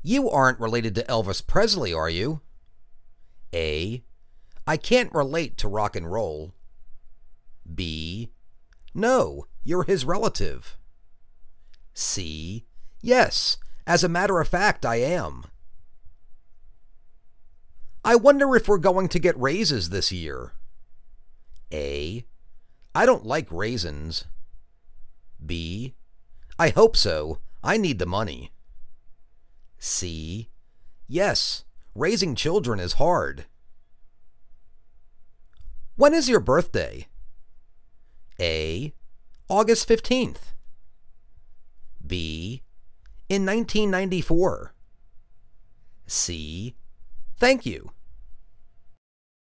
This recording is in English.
You aren't related to Elvis Presley, are you? A. I can't relate to rock and roll. B. No, you're his relative. C. Yes, as a matter of fact, I am. I wonder if we're going to get raises this year. A. I don't like raisins. B. I hope so. I need the money. C. Yes, raising children is hard. When is your birthday? A. August 15th. B. In 1994. C. Thank you.